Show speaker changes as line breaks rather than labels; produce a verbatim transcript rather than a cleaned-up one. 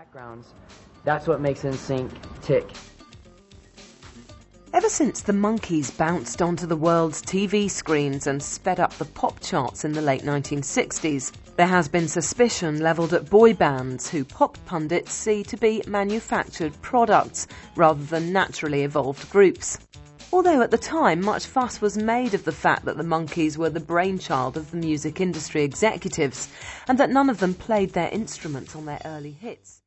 backgrounds. That's what makes N Sync tick.
Ever since the Monkees bounced onto the world's T V screens and sped up the pop charts in the late nineteen sixties, there has been suspicion levelled at boy bands who pop pundits see to be manufactured products rather than naturally evolved groups. Although at the time much fuss was made of the fact that the Monkees were the brainchild of the music industry executives and that none of them played their instruments on their early hits.